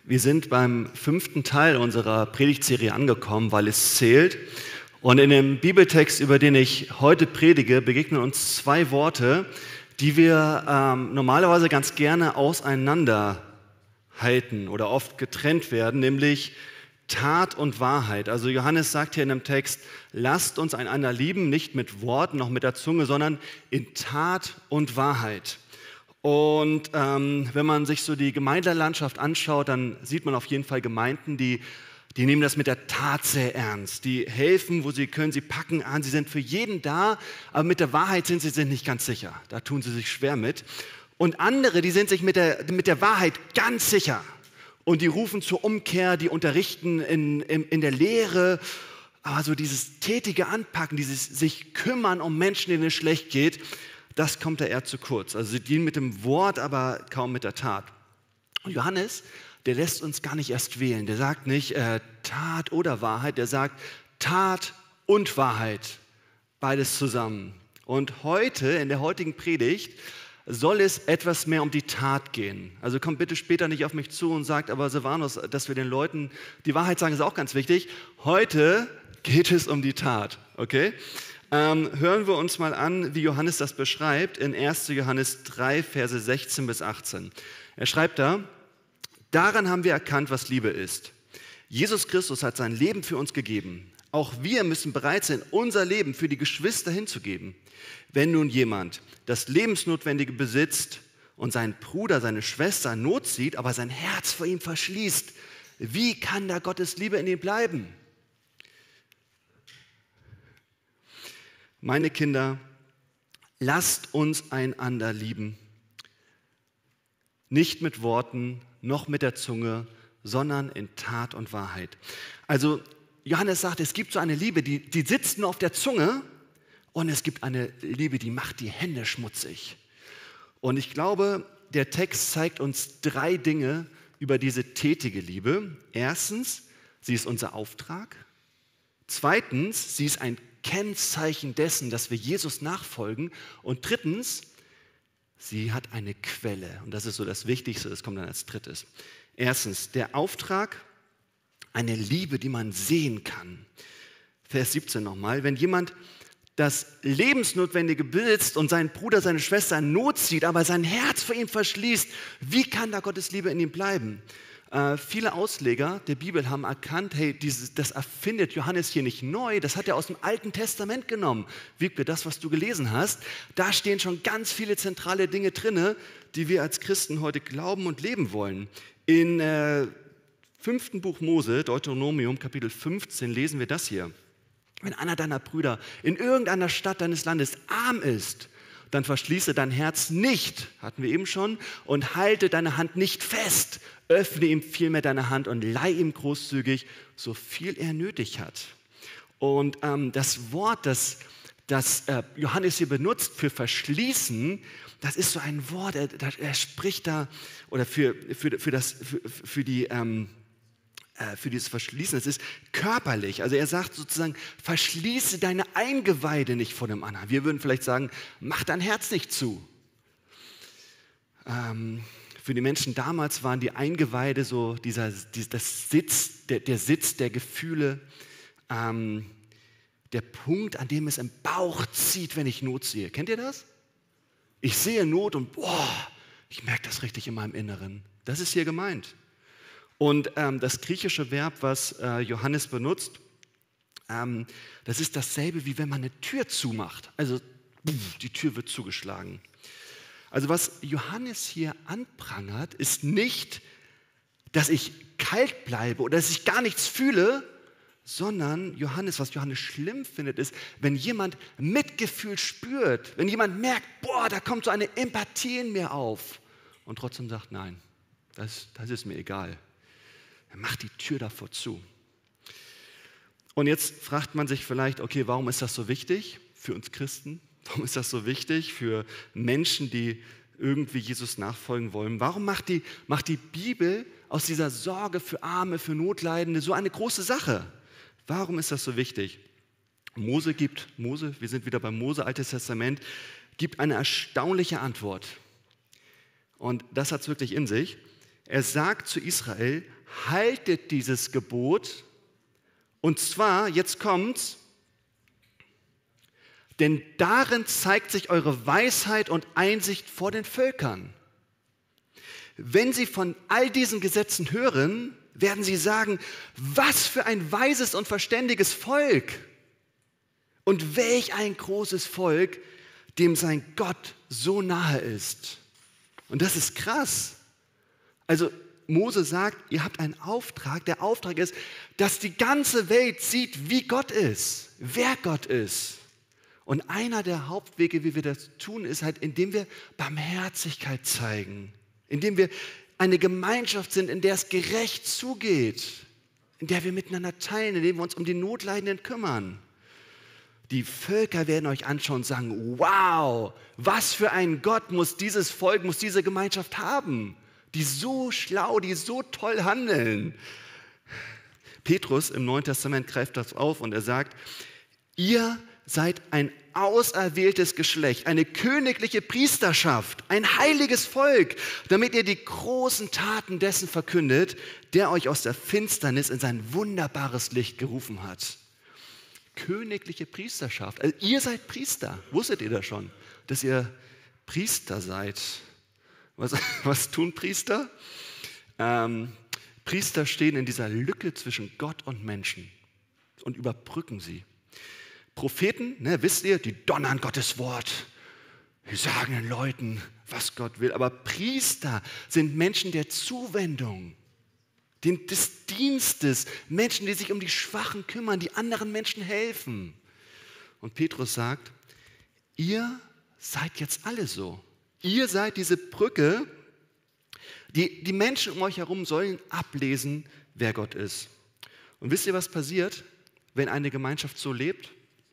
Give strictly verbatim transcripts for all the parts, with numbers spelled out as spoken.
Wir sind beim fünften Teil unserer Predigtserie angekommen, weil es zählt. Und in dem Bibeltext, über den ich heute predige, begegnen uns zwei Worte, die wir ähm, normalerweise ganz gerne auseinanderhalten oder oft getrennt werden, nämlich Tat und Wahrheit. Also Johannes sagt hier in dem Text, lasst uns einander lieben, nicht mit Worten, noch mit der Zunge, sondern in Tat und Wahrheit. Und ähm, wenn man sich so die Gemeindelandschaft anschaut, dann sieht man auf jeden Fall Gemeinden, die, die nehmen das mit der Tat sehr ernst. Die helfen, wo sie können, sie packen an, sie sind für jeden da, aber mit der Wahrheit sind sie sich nicht ganz sicher. Da tun sie sich schwer mit. Und andere, die sind sich mit der, mit der Wahrheit ganz sicher. Und die rufen zur Umkehr, die unterrichten in, in, in der Lehre. Aber so dieses tätige Anpacken, dieses sich kümmern um Menschen, denen es schlecht geht, das kommt da eher zu kurz. Also sie dienen mit dem Wort, aber kaum mit der Tat. Und Johannes, der lässt uns gar nicht erst wählen. Der sagt nicht äh, Tat oder Wahrheit, der sagt Tat und Wahrheit. Beides zusammen. Und heute, in der heutigen Predigt, soll es etwas mehr um die Tat gehen. Also kommt bitte später nicht auf mich zu und sagt, aber Silvanus, dass wir den Leuten die Wahrheit sagen, ist auch ganz wichtig. Heute geht es um die Tat, okay? Ähm, hören wir uns mal an, wie Johannes das beschreibt in erster Johannes drei, Verse sechzehn bis achtzehn. Er schreibt da, daran haben wir erkannt, was Liebe ist. Jesus Christus hat sein Leben für uns gegeben. Auch wir müssen bereit sein, unser Leben für die Geschwister hinzugeben. Wenn nun jemand das Lebensnotwendige besitzt und seinen Bruder, seine Schwester in Not sieht, aber sein Herz vor ihm verschließt, wie kann da Gottes Liebe in ihm bleiben? Meine Kinder, lasst uns einander lieben. Nicht mit Worten, noch mit der Zunge, sondern in Tat und Wahrheit. Also Johannes sagt, es gibt so eine Liebe, die, die sitzt nur auf der Zunge, und es gibt eine Liebe, die macht die Hände schmutzig. Und ich glaube, der Text zeigt uns drei Dinge über diese tätige Liebe. Erstens, sie ist unser Auftrag. Zweitens, sie ist ein Kennzeichen dessen, dass wir Jesus nachfolgen. Und drittens, sie hat eine Quelle. Und das ist so das Wichtigste, das kommt dann als drittes. Erstens, der Auftrag, eine Liebe, die man sehen kann. Vers siebzehn nochmal. Wenn jemand das Lebensnotwendige besitzt und seinen Bruder, seine Schwester in Not sieht, aber sein Herz vor ihm verschließt, wie kann da Gottes Liebe in ihm bleiben? Äh, viele Ausleger der Bibel haben erkannt, hey, dieses, das erfindet Johannes hier nicht neu, das hat er aus dem Alten Testament genommen. Wiebke, das, was du gelesen hast, da stehen schon ganz viele zentrale Dinge drin, die wir als Christen heute glauben und leben wollen. In äh, fünften Buch Mose, Deuteronomium, Kapitel fünfzehn, lesen wir das hier. Wenn einer deiner Brüder in irgendeiner Stadt deines Landes arm ist, dann verschließe dein Herz nicht, hatten wir eben schon, und halte deine Hand nicht fest. Öffne ihm vielmehr deine Hand und leih ihm großzügig, so viel er nötig hat. Und ähm, das Wort, das, das äh, Johannes hier benutzt für verschließen, das ist so ein Wort, er, er spricht da, oder für, für, für, das, für, für die... Ähm, für dieses Verschließen, es ist körperlich. Also er sagt sozusagen, verschließe deine Eingeweide nicht vor dem anderen. Wir würden vielleicht sagen, mach dein Herz nicht zu. Ähm, für die Menschen damals waren die Eingeweide so dieser, das Sitz, der, der Sitz der Gefühle, ähm, der Punkt, an dem es im Bauch zieht, wenn ich Not sehe. Kennt ihr das? Ich sehe Not und boah, ich merke das richtig in meinem Inneren. Das ist hier gemeint. Und ähm, das griechische Verb, was äh, Johannes benutzt, ähm, das ist dasselbe, wie wenn man eine Tür zumacht. Also pff, die Tür wird zugeschlagen. Also was Johannes hier anprangert, ist nicht, dass ich kalt bleibe oder dass ich gar nichts fühle, sondern Johannes, was Johannes schlimm findet, ist, wenn jemand Mitgefühl spürt, wenn jemand merkt, boah, da kommt so eine Empathie in mir auf und trotzdem sagt, nein, das, das ist mir egal. Er macht die Tür davor zu. Und jetzt fragt man sich vielleicht, okay, warum ist das so wichtig für uns Christen? Warum ist das so wichtig für Menschen, die irgendwie Jesus nachfolgen wollen? Warum macht die, macht die Bibel aus dieser Sorge für Arme, für Notleidende so eine große Sache? Warum ist das so wichtig? Mose gibt, Mose, wir sind wieder beim Mose, Altes Testament, gibt eine erstaunliche Antwort. Und das hat es wirklich in sich. Er sagt zu Israel, haltet dieses Gebot, und zwar, jetzt kommt's, denn darin zeigt sich eure Weisheit und Einsicht vor den Völkern. Wenn sie von all diesen Gesetzen hören, werden sie sagen, was für ein weises und verständiges Volk und welch ein großes Volk, dem sein Gott so nahe ist. Und das ist krass. Also Mose sagt, ihr habt einen Auftrag. Der Auftrag ist, dass die ganze Welt sieht, wie Gott ist, wer Gott ist. Und einer der Hauptwege, wie wir das tun, ist halt, indem wir Barmherzigkeit zeigen, indem wir eine Gemeinschaft sind, in der es gerecht zugeht, in der wir miteinander teilen, indem wir uns um die Notleidenden kümmern. Die Völker werden euch anschauen und sagen, wow, was für ein Gott muss dieses Volk, muss diese Gemeinschaft haben, die so schlau, die so toll handeln. Petrus im Neuen Testament greift das auf und er sagt, ihr seid ein auserwähltes Geschlecht, eine königliche Priesterschaft, ein heiliges Volk, damit ihr die großen Taten dessen verkündet, der euch aus der Finsternis in sein wunderbares Licht gerufen hat. Königliche Priesterschaft. Also ihr seid Priester. Wusstet ihr das schon, dass ihr Priester seid? Was, was tun Priester? Ähm, Priester stehen in dieser Lücke zwischen Gott und Menschen und überbrücken sie. Propheten, ne, wisst ihr, die donnern Gottes Wort. Die sagen den Leuten, was Gott will. Aber Priester sind Menschen der Zuwendung, des Dienstes, Menschen, die sich um die Schwachen kümmern, die anderen Menschen helfen. Und Petrus sagt, ihr seid jetzt alle so. Ihr seid diese Brücke, die, die Menschen um euch herum sollen ablesen, wer Gott ist. Und wisst ihr, was passiert, wenn eine Gemeinschaft so lebt?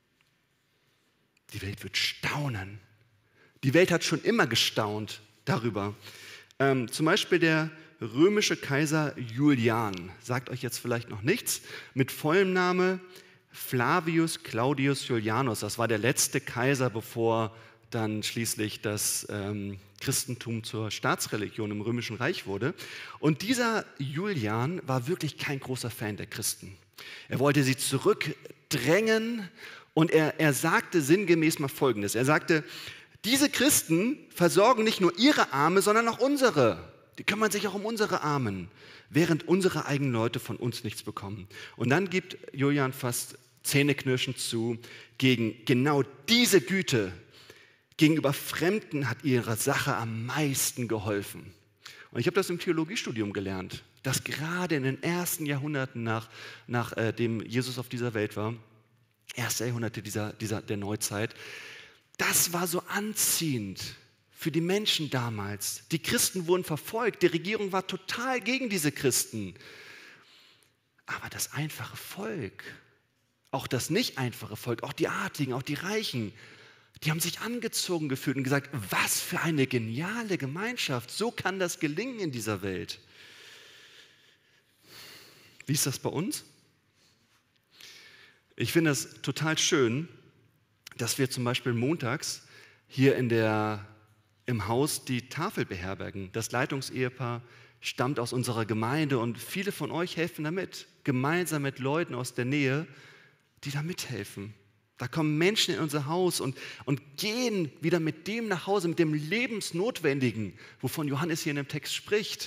Die Welt wird staunen. Die Welt hat schon immer gestaunt darüber. Ähm, zum Beispiel der römische Kaiser Julian, sagt euch jetzt vielleicht noch nichts, mit vollem Namen Flavius Claudius Julianus. Das war der letzte Kaiser, bevor dann schließlich das ähm, Christentum zur Staatsreligion im Römischen Reich wurde. Und dieser Julian war wirklich kein großer Fan der Christen. Er wollte sie zurückdrängen und er, er sagte sinngemäß mal Folgendes. Er sagte, diese Christen versorgen nicht nur ihre Arme, sondern auch unsere. Die kümmern sich auch um unsere Armen, während unsere eigenen Leute von uns nichts bekommen. Und dann gibt Julian fast zähneknirschend zu, gegen genau diese Güte gegenüber Fremden hat ihre Sache am meisten geholfen. Und ich habe das im Theologiestudium gelernt, dass gerade in den ersten Jahrhunderten nach, nachdem äh, Jesus auf dieser Welt war, erste Jahrhunderte dieser, dieser, der Neuzeit, das war so anziehend für die Menschen damals. Die Christen wurden verfolgt, die Regierung war total gegen diese Christen. Aber das einfache Volk, auch das nicht einfache Volk, auch die Adligen, auch die Reichen, die haben sich angezogen gefühlt und gesagt, was für eine geniale Gemeinschaft, so kann das gelingen in dieser Welt. Wie ist das bei uns? Ich finde es total schön, dass wir zum Beispiel montags hier in der, im Haus die Tafel beherbergen. Das Leitungsehepaar stammt aus unserer Gemeinde und viele von euch helfen damit, gemeinsam mit Leuten aus der Nähe, die da mithelfen. Da kommen Menschen in unser Haus und, und gehen wieder mit dem nach Hause, mit dem Lebensnotwendigen, wovon Johannes hier in dem Text spricht.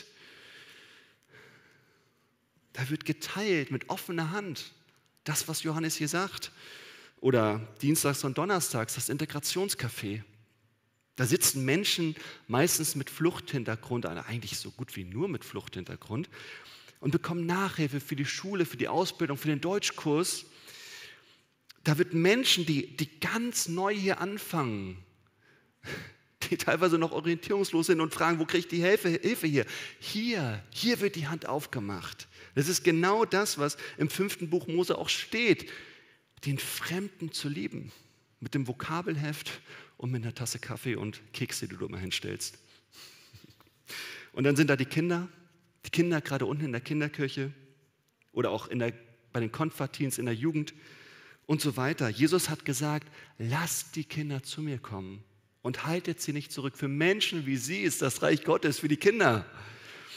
Da wird geteilt mit offener Hand, das, was Johannes hier sagt. Oder dienstags und donnerstags das Integrationscafé. Da sitzen Menschen meistens mit Fluchthintergrund, eigentlich so gut wie nur mit Fluchthintergrund, und bekommen Nachhilfe für die Schule, für die Ausbildung, für den Deutschkurs. Da wird Menschen, die, die ganz neu hier anfangen, die teilweise noch orientierungslos sind und fragen, wo kriege ich die Hilfe, Hilfe hier? Hier, hier wird die Hand aufgemacht. Das ist genau das, was im fünften Buch Mose auch steht, den Fremden zu lieben. Mit dem Vokabelheft und mit einer Tasse Kaffee und Kekse, die du immer hinstellst. Und dann sind da die Kinder, die Kinder gerade unten in der Kinderkirche oder auch in der, bei den Konfirmandteens in der Jugend und so weiter. Jesus hat gesagt, lasst die Kinder zu mir kommen und haltet sie nicht zurück. Für Menschen wie sie ist das Reich Gottes, für die Kinder.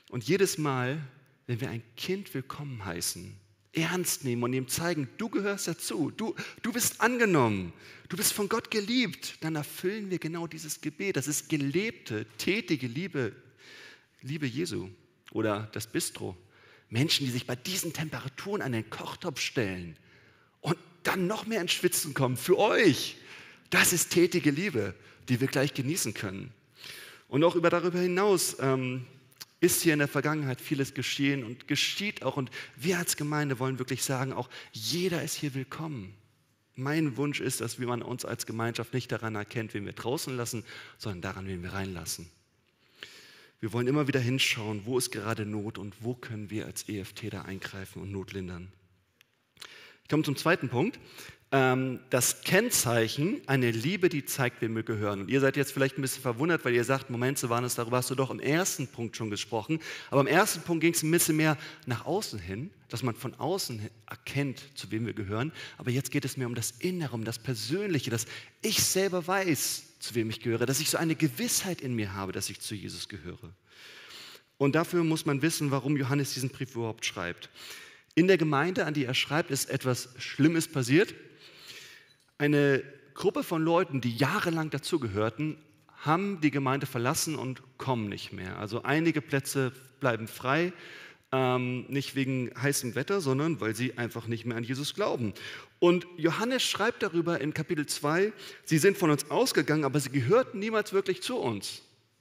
Und jedes Mal, wenn wir ein Kind willkommen heißen, ernst nehmen und ihm zeigen, du gehörst dazu, du, du bist angenommen, du bist von Gott geliebt, dann erfüllen wir genau dieses Gebet. Das ist gelebte, tätige Liebe, Liebe Jesu oder das Bistro. Menschen, die sich bei diesen Temperaturen an den Kochtopf stellen und dann noch mehr ins Schwitzen kommen für euch. Das ist tätige Liebe, die wir gleich genießen können. Und auch über, darüber hinaus ähm, ist hier in der Vergangenheit vieles geschehen und geschieht auch. Und wir als Gemeinde wollen wirklich sagen, auch jeder ist hier willkommen. Mein Wunsch ist, dass man uns als Gemeinschaft nicht daran erkennt, wen wir draußen lassen, sondern daran, wen wir reinlassen. Wir wollen immer wieder hinschauen, wo ist gerade Not und wo können wir als E F T da eingreifen und Not lindern. Ich komme zum zweiten Punkt. Das Kennzeichen, eine Liebe, die zeigt, wem wir gehören. Und ihr seid jetzt vielleicht ein bisschen verwundert, weil ihr sagt, Moment, Silvanus, darüber hast du doch im ersten Punkt schon gesprochen. Aber im ersten Punkt ging es ein bisschen mehr nach außen hin, dass man von außen erkennt, zu wem wir gehören. Aber jetzt geht es mehr um das Innere, um das Persönliche, dass ich selber weiß, zu wem ich gehöre, dass ich so eine Gewissheit in mir habe, dass ich zu Jesus gehöre. Und dafür muss man wissen, warum Johannes diesen Brief überhaupt schreibt. In der Gemeinde, an die er schreibt, ist etwas Schlimmes passiert. Eine Gruppe von Leuten, die jahrelang dazugehörten, haben die Gemeinde verlassen und kommen nicht mehr. Also einige Plätze bleiben frei, ähm, nicht wegen heißem Wetter, sondern weil sie einfach nicht mehr an Jesus glauben. Und Johannes schreibt darüber in Kapitel zwei, sie sind von uns ausgegangen, aber sie gehörten niemals wirklich zu uns.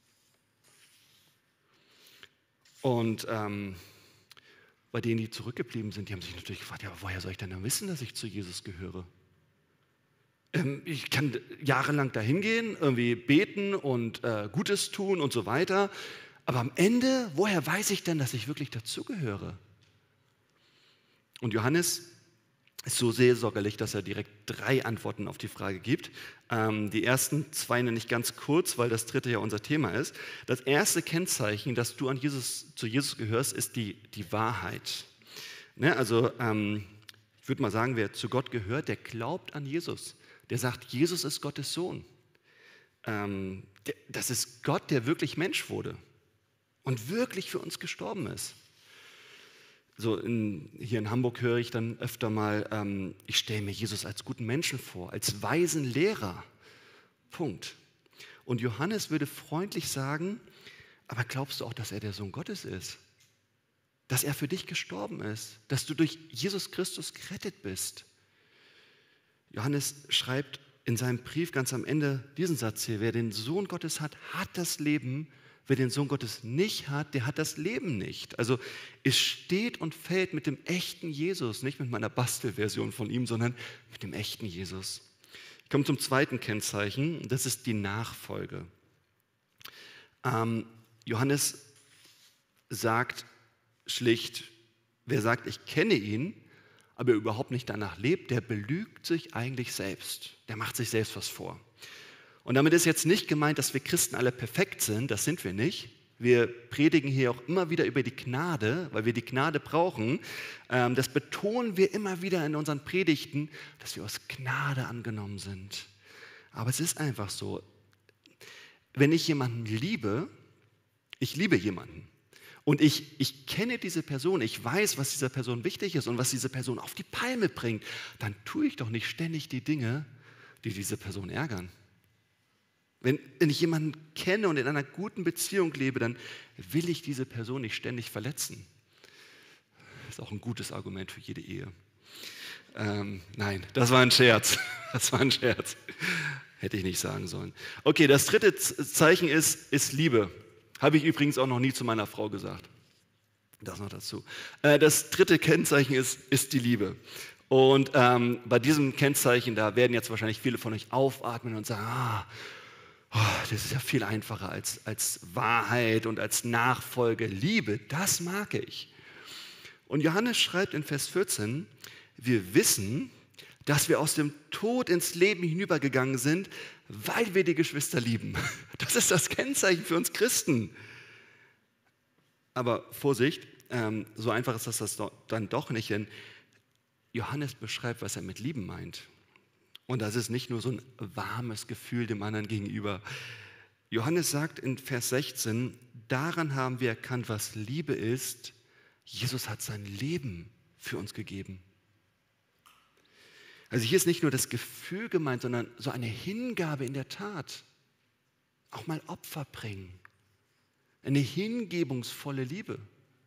Und ähm, bei denen, die zurückgeblieben sind, die haben sich natürlich gefragt, ja, aber woher soll ich denn dann wissen, dass ich zu Jesus gehöre? Ich kann jahrelang dahin gehen, irgendwie beten und äh, Gutes tun und so weiter. Aber am Ende, woher weiß ich denn, dass ich wirklich dazugehöre? Und Johannes ist so seelsorgerlich, dass er direkt drei Antworten auf die Frage gibt. Ähm, die ersten zwei nenne ich ganz kurz, weil das dritte ja unser Thema ist. Das erste Kennzeichen, dass du an Jesus, zu Jesus gehörst, ist die, die Wahrheit. Ne, also ähm, ich würde mal sagen, wer zu Gott gehört, der glaubt an Jesus. Der sagt, Jesus ist Gottes Sohn. Ähm, der, das ist Gott, der wirklich Mensch wurde und wirklich für uns gestorben ist. So in, hier in Hamburg höre ich dann öfter mal, ähm, ich stelle mir Jesus als guten Menschen vor, als weisen Lehrer. Punkt. Und Johannes würde freundlich sagen, aber glaubst du auch, dass er der Sohn Gottes ist? Dass er für dich gestorben ist? Dass du durch Jesus Christus gerettet bist? Johannes schreibt in seinem Brief ganz am Ende diesen Satz hier, wer den Sohn Gottes hat, hat das Leben, wer den Sohn Gottes nicht hat, der hat das Leben nicht. Also es steht und fällt mit dem echten Jesus, nicht mit meiner Bastelversion von ihm, sondern mit dem echten Jesus. Ich komme zum zweiten Kennzeichen, das ist die Nachfolge. Ähm, Johannes sagt schlicht, wer sagt, ich kenne ihn, aber überhaupt nicht danach lebt, der belügt sich eigentlich selbst. Der macht sich selbst was vor. Und damit ist jetzt nicht gemeint, dass wir Christen alle perfekt sind, das sind wir nicht. Wir predigen hier auch immer wieder über die Gnade, weil wir die Gnade brauchen. Das betonen wir immer wieder in unseren Predigten, dass wir aus Gnade angenommen sind. Aber es ist einfach so, wenn ich jemanden liebe, ich liebe jemanden, und ich, ich kenne diese Person, ich weiß, was dieser Person wichtig ist und was diese Person auf die Palme bringt, dann tue ich doch nicht ständig die Dinge, die diese Person ärgern. Wenn, wenn ich jemanden kenne und in einer guten Beziehung lebe, dann will ich diese Person nicht ständig verletzen. Das ist auch ein gutes Argument für jede Ehe. Ähm, nein, das war ein Scherz. Das war ein Scherz. Hätte ich nicht sagen sollen. Okay, das dritte Zeichen ist, ist Liebe. Habe ich übrigens auch noch nie zu meiner Frau gesagt. Das noch dazu. Das dritte Kennzeichen ist, ist die Liebe. Und ähm, bei diesem Kennzeichen, da werden jetzt wahrscheinlich viele von euch aufatmen und sagen, ah, oh, das ist ja viel einfacher als, als Wahrheit und als Nachfolge. Liebe, das mag ich. Und Johannes schreibt in Vers vierzehn, wir wissen, dass wir aus dem Tod ins Leben hinübergegangen sind, weil wir die Geschwister lieben. Das ist das Kennzeichen für uns Christen. Aber Vorsicht, ähm, so einfach ist das, das dann doch nicht, denn Johannes beschreibt, was er mit lieben meint. Und das ist nicht nur so ein warmes Gefühl dem anderen gegenüber. Johannes sagt in Vers sechzehn, daran haben wir erkannt, was Liebe ist. Jesus hat sein Leben für uns gegeben. Also hier ist nicht nur das Gefühl gemeint, sondern so eine Hingabe in der Tat. Auch mal Opfer bringen. Eine hingebungsvolle Liebe.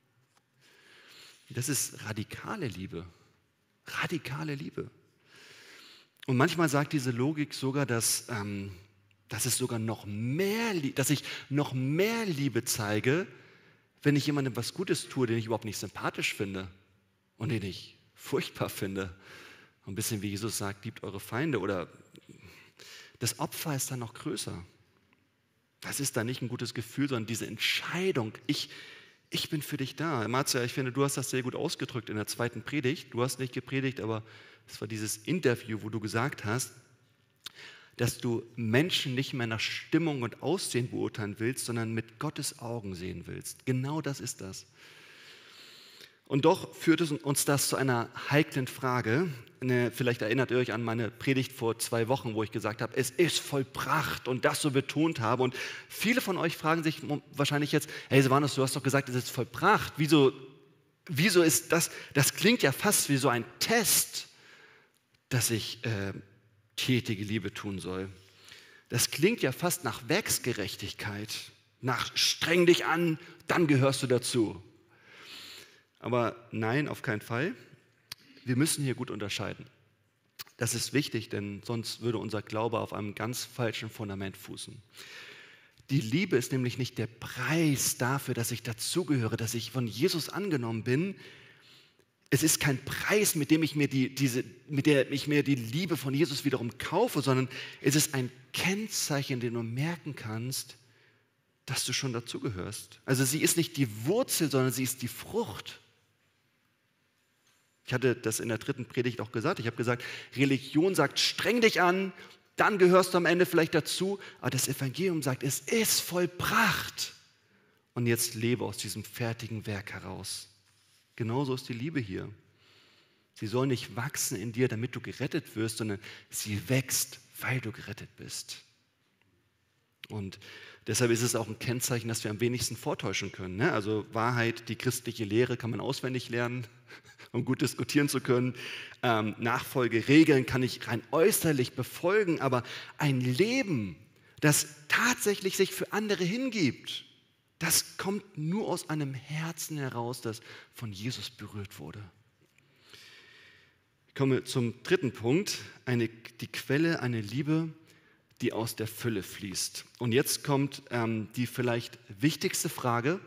Das ist radikale Liebe. Radikale Liebe. Und manchmal sagt diese Logik sogar, dass, ähm, dass, es sogar noch mehr, dass ich noch mehr Liebe zeige, wenn ich jemandem was Gutes tue, den ich überhaupt nicht sympathisch finde und den ich furchtbar finde. Ein bisschen wie Jesus sagt, liebt eure Feinde. Oder das Opfer ist dann noch größer. Das ist dann nicht ein gutes Gefühl, sondern diese Entscheidung, ich, ich bin für dich da. Marzia, ich finde, du hast das sehr gut ausgedrückt in der zweiten Predigt. Du hast nicht gepredigt, aber es war dieses Interview, wo du gesagt hast, dass du Menschen nicht mehr nach Stimmung und Aussehen beurteilen willst, sondern mit Gottes Augen sehen willst. Genau das ist das. Und doch führt es uns das zu einer heiklen Frage. Eine, vielleicht erinnert ihr euch an meine Predigt vor zwei Wochen, wo ich gesagt habe, es ist vollbracht und das so betont habe. Und viele von euch fragen sich wahrscheinlich jetzt, hey Silvanus, du hast doch gesagt, es ist vollbracht. Wieso, wieso ist das, das klingt ja fast wie so ein Test, dass ich äh, tätige Liebe tun soll. Das klingt ja fast nach Werksgerechtigkeit, nach streng dich an, dann gehörst du dazu. Aber nein, auf keinen Fall. Wir müssen hier gut unterscheiden. Das ist wichtig, denn sonst würde unser Glaube auf einem ganz falschen Fundament fußen. Die Liebe ist nämlich nicht der Preis dafür, dass ich dazugehöre, dass ich von Jesus angenommen bin. Es ist kein Preis, mit dem ich mir die, diese, mit der ich mir die Liebe von Jesus wiederum kaufe, sondern es ist ein Kennzeichen, in dem du merken kannst, dass du schon dazugehörst. Also sie ist nicht die Wurzel, sondern sie ist die Frucht. Ich hatte das in der dritten Predigt auch gesagt. Ich habe gesagt, Religion sagt, streng dich an, dann gehörst du am Ende vielleicht dazu. Aber das Evangelium sagt, es ist vollbracht. Und jetzt lebe aus diesem fertigen Werk heraus. Genauso ist die Liebe hier. Sie soll nicht wachsen in dir, damit du gerettet wirst, sondern sie wächst, weil du gerettet bist. Und deshalb ist es auch ein Kennzeichen, das wir am wenigsten vortäuschen können. Ne? Also Wahrheit, die christliche Lehre kann man auswendig lernen, um gut diskutieren zu können. Ähm, Nachfolgeregeln kann ich rein äußerlich befolgen, aber ein Leben, das tatsächlich sich für andere hingibt, das kommt nur aus einem Herzen heraus, das von Jesus berührt wurde. Ich komme zum dritten Punkt, eine, die Quelle, eine Liebe, die aus der Fülle fließt. Und jetzt kommt ähm, die vielleicht wichtigste Frage: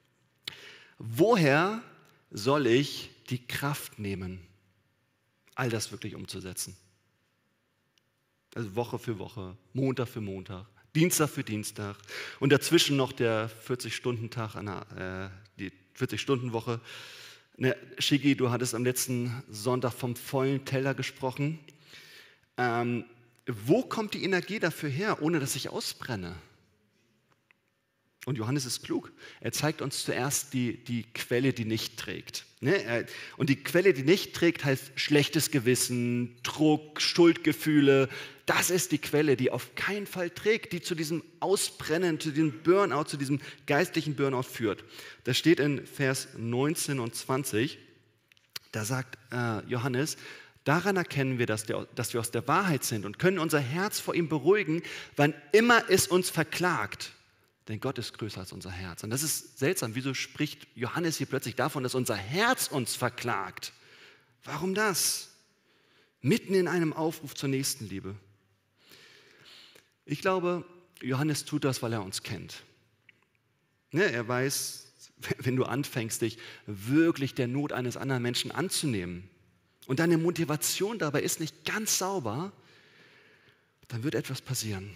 Woher soll ich die Kraft nehmen, all das wirklich umzusetzen? Also Woche für Woche, Montag für Montag, Dienstag für Dienstag und dazwischen noch der vierzig-Stunden-Tag, äh, die vierzig-Stunden-Woche. Ne, Shigi, du hattest am letzten Sonntag vom vollen Teller gesprochen. Ähm, wo kommt die Energie dafür her, ohne dass ich ausbrenne? Und Johannes ist klug. Er zeigt uns zuerst die, die Quelle, die nicht trägt. Ne? Und die Quelle, die nicht trägt, heißt schlechtes Gewissen, Druck, Schuldgefühle. Das ist die Quelle, die auf keinen Fall trägt, die zu diesem Ausbrennen, zu diesem Burnout, zu diesem geistlichen Burnout führt. Das steht in Vers neunzehn und zwanzig. Da sagt äh, Johannes, daran erkennen wir, dass, der, dass wir aus der Wahrheit sind und können unser Herz vor ihm beruhigen, wann immer es uns verklagt. Denn Gott ist größer als unser Herz. Und das ist seltsam. Wieso spricht Johannes hier plötzlich davon, dass unser Herz uns verklagt? Warum das? Mitten in einem Aufruf zur Nächstenliebe. Ich glaube, Johannes tut das, weil er uns kennt. Ne, er weiß, wenn du anfängst, dich wirklich der Not eines anderen Menschen anzunehmen und deine Motivation dabei ist nicht ganz sauber, dann wird etwas passieren.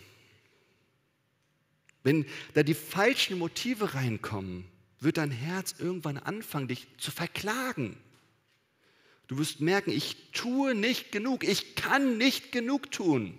Wenn da die falschen Motive reinkommen, wird dein Herz irgendwann anfangen, dich zu verklagen. Du wirst merken, ich tue nicht genug, ich kann nicht genug tun.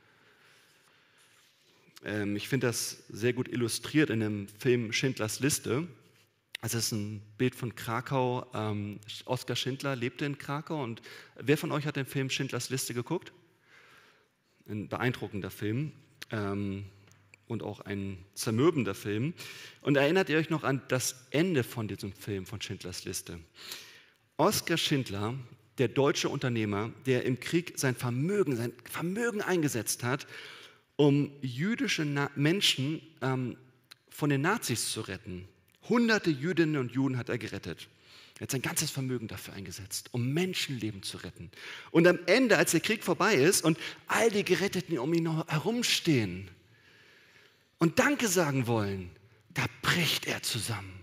Ähm, ich finde das sehr gut illustriert in dem Film Schindlers Liste. Es ist ein Bild von Krakau. Ähm, Oskar Schindler lebte in Krakau. Und wer von euch hat den Film Schindlers Liste geguckt? Ein beeindruckender Film. Ähm, und auch ein zermürbender Film. Und erinnert ihr euch noch an das Ende von diesem Film von Schindlers Liste? Oskar Schindler, der deutsche Unternehmer, der im Krieg sein Vermögen, sein Vermögen eingesetzt hat, um jüdische Na- Menschen ähm, von den Nazis zu retten. Hunderte Jüdinnen und Juden hat er gerettet. Er hat sein ganzes Vermögen dafür eingesetzt, um Menschenleben zu retten. Und am Ende, als der Krieg vorbei ist und all die Geretteten um ihn herumstehen und Danke sagen wollen, da bricht er zusammen.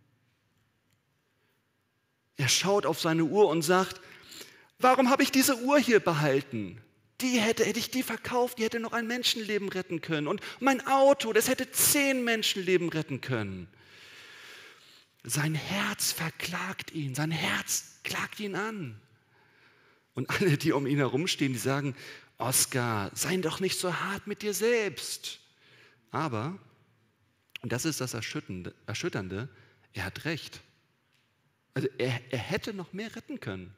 Er schaut auf seine Uhr und sagt, warum habe ich diese Uhr hier behalten? Die hätte, hätte ich die verkauft, die hätte noch ein Menschenleben retten können. Und mein Auto, das hätte zehn Menschenleben retten können. Sein Herz verklagt ihn, sein Herz klagt ihn an. Und alle, die um ihn herumstehen, die sagen, Oskar, sei doch nicht so hart mit dir selbst. Aber, und das ist das Erschütternde, Erschütternde, er hat recht. Also er, er hätte noch mehr retten können.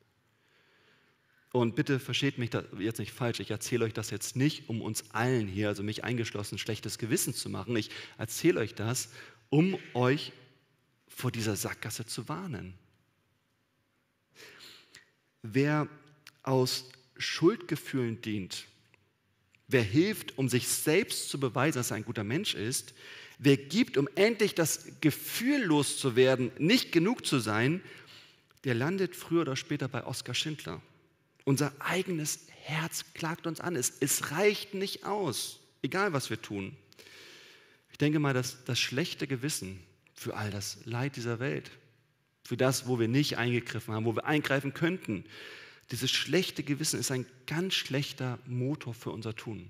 Und bitte versteht mich da jetzt nicht falsch, ich erzähle euch das jetzt nicht, um uns allen hier, also mich eingeschlossen, schlechtes Gewissen zu machen. Ich erzähle euch das, um euch vor dieser Sackgasse zu warnen. Wer aus Schuldgefühlen dient, wer hilft, um sich selbst zu beweisen, dass er ein guter Mensch ist, wer gibt, um endlich das Gefühl loszuwerden, nicht genug zu sein, der landet früher oder später bei Oskar Schindler. Unser eigenes Herz klagt uns an. Es, es reicht nicht aus, egal was wir tun. Ich denke mal, dass das schlechte Gewissen für all das Leid dieser Welt, für das, wo wir nicht eingegriffen haben, wo wir eingreifen könnten, dieses schlechte Gewissen ist ein ganz schlechter Motor für unser Tun.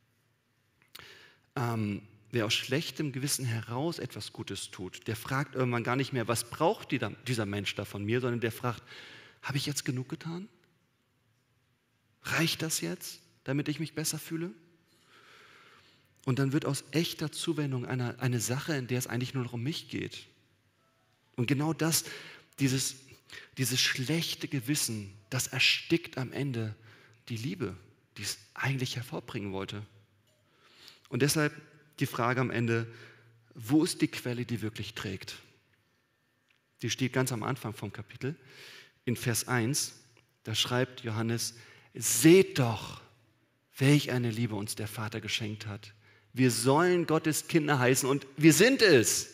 Ähm, wer aus schlechtem Gewissen heraus etwas Gutes tut, der fragt irgendwann gar nicht mehr, was braucht die da, dieser Mensch da von mir, sondern der fragt, habe ich jetzt genug getan? Reicht das jetzt, damit ich mich besser fühle? Und dann wird aus echter Zuwendung eine, eine Sache, in der es eigentlich nur noch um mich geht. Und genau das, dieses, dieses schlechte Gewissen, das erstickt am Ende die Liebe, die es eigentlich hervorbringen wollte. Und deshalb die Frage am Ende, wo ist die Quelle, die wirklich trägt? Die steht ganz am Anfang vom Kapitel, in Vers eins, da schreibt Johannes, seht doch, welch eine Liebe uns der Vater geschenkt hat. Wir sollen Gottes Kinder heißen und wir sind es.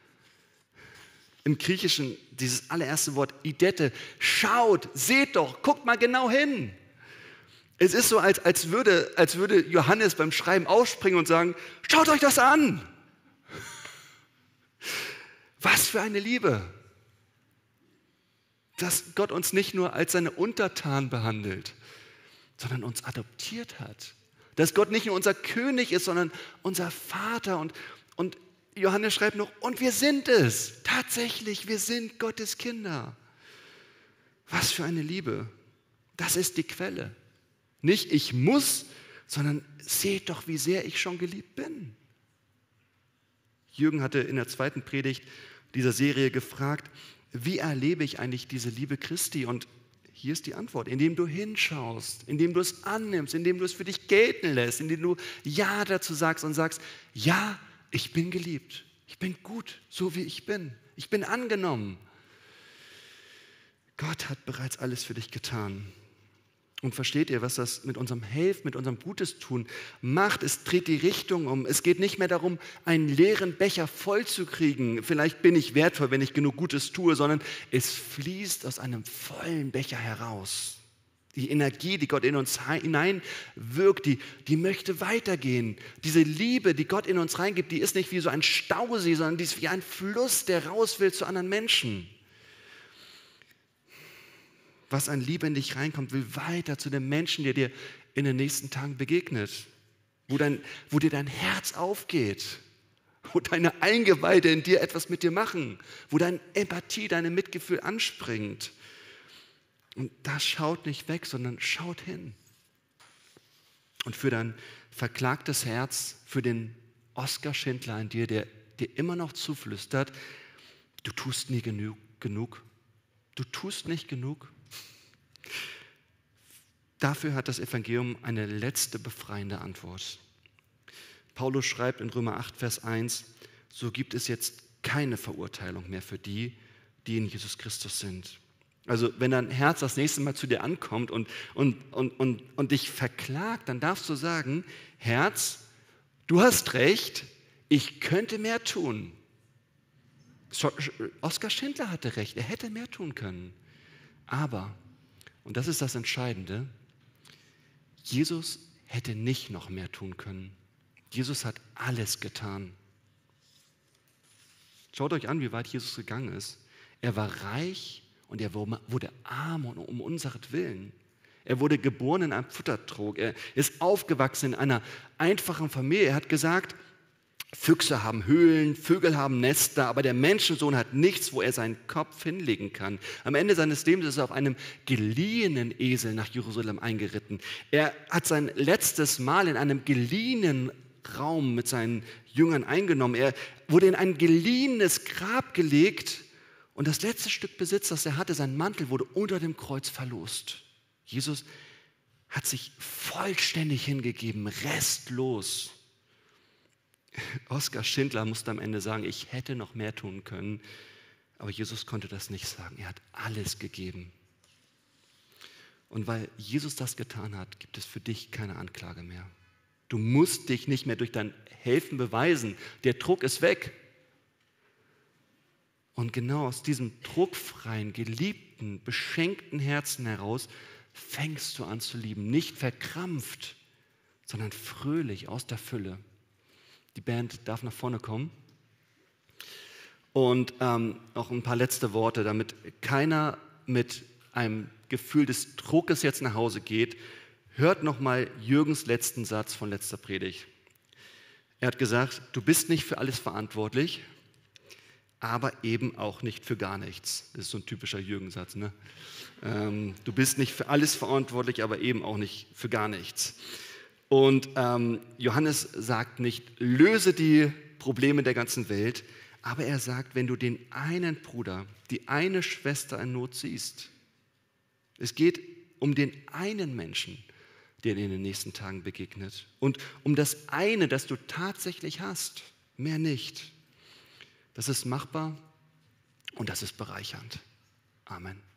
Im Griechischen dieses allererste Wort Idette, schaut, seht doch, guckt mal genau hin. Es ist so, als, als, würde, als würde Johannes beim Schreiben aufspringen und sagen, schaut euch das an. Was für eine Liebe. Dass Gott uns nicht nur als seine Untertanen behandelt, sondern uns adoptiert hat. Dass Gott nicht nur unser König ist, sondern unser Vater. Und, und Johannes schreibt noch, und wir sind es. Tatsächlich, wir sind Gottes Kinder. Was für eine Liebe. Das ist die Quelle. Nicht ich muss, sondern seht doch, wie sehr ich schon geliebt bin. Jürgen hatte in der zweiten Predigt dieser Serie gefragt, wie erlebe ich eigentlich diese Liebe Christi? Und hier ist die Antwort, indem du hinschaust, indem du es annimmst, indem du es für dich gelten lässt, indem du Ja dazu sagst und sagst, ja, ich bin geliebt, ich bin gut, so wie ich bin, ich bin angenommen. Gott hat bereits alles für dich getan. Und versteht ihr, was das mit unserem Helfen, mit unserem Gutes tun macht? Es dreht die Richtung um. Es geht nicht mehr darum, einen leeren Becher voll zu kriegen. Vielleicht bin ich wertvoll, wenn ich genug Gutes tue, sondern es fließt aus einem vollen Becher heraus. Die Energie, die Gott in uns hineinwirkt, die, die möchte weitergehen. Diese Liebe, die Gott in uns reingibt, die ist nicht wie so ein Stausee, sondern die ist wie ein Fluss, der raus will zu anderen Menschen. Was an Liebe in dich reinkommt, will weiter zu dem Menschen, der dir in den nächsten Tagen begegnet, wo, dein, wo dir dein Herz aufgeht, wo deine Eingeweide in dir etwas mit dir machen, wo deine Empathie, deine Mitgefühl anspringt. Und das schaut nicht weg, sondern schaut hin. Und für dein verklagtes Herz, für den Oskar Schindler in dir, der dir immer noch zuflüstert, du tust nie genug, genug. Du tust nicht genug. Dafür hat das Evangelium eine letzte befreiende Antwort. Paulus schreibt in Römer acht, Vers eins, so gibt es jetzt keine Verurteilung mehr für die, die in Jesus Christus sind. Also wenn dein Herz das nächste Mal zu dir ankommt und, und, und, und, und dich verklagt, dann darfst du sagen, Herz, du hast recht, ich könnte mehr tun. Oskar Schindler hatte recht, er hätte mehr tun können. Aber, und das ist das Entscheidende, Jesus hätte nicht noch mehr tun können. Jesus hat alles getan. Schaut euch an, wie weit Jesus gegangen ist. Er war reich und er wurde arm um unseretwillen. Er wurde geboren in einem Futtertrog. Er ist aufgewachsen in einer einfachen Familie. Er hat gesagt, Füchse haben Höhlen, Vögel haben Nester, aber der Menschensohn hat nichts, wo er seinen Kopf hinlegen kann. Am Ende seines Lebens ist er auf einem geliehenen Esel nach Jerusalem eingeritten. Er hat sein letztes Mal in einem geliehenen Raum mit seinen Jüngern eingenommen. Er wurde in ein geliehenes Grab gelegt und das letzte Stück Besitz, das er hatte, sein Mantel, wurde unter dem Kreuz verlost. Jesus hat sich vollständig hingegeben, restlos. Oskar Schindler musste am Ende sagen, ich hätte noch mehr tun können, aber Jesus konnte das nicht sagen. Er hat alles gegeben. Und weil Jesus das getan hat, gibt es für dich keine Anklage mehr. Du musst dich nicht mehr durch dein Helfen beweisen. Der Druck ist weg. Und genau aus diesem druckfreien, geliebten, beschenkten Herzen heraus fängst du an zu lieben. Nicht verkrampft, sondern fröhlich aus der Fülle. Die Band darf nach vorne kommen. Und ähm, noch ein paar letzte Worte, damit keiner mit einem Gefühl des Druckes jetzt nach Hause geht. Hört nochmal Jürgens letzten Satz von letzter Predigt. Er hat gesagt, du bist nicht für alles verantwortlich, aber eben auch nicht für gar nichts. Das ist so ein typischer Jürgen-Satz. Ne? Ähm, du bist nicht für alles verantwortlich, aber eben auch nicht für gar nichts. Und ähm, Johannes sagt nicht, löse die Probleme der ganzen Welt, aber er sagt, wenn du den einen Bruder, die eine Schwester in Not siehst, es geht um den einen Menschen, der dir in den nächsten Tagen begegnet und um das eine, das du tatsächlich hast, mehr nicht. Das ist machbar und das ist bereichernd. Amen.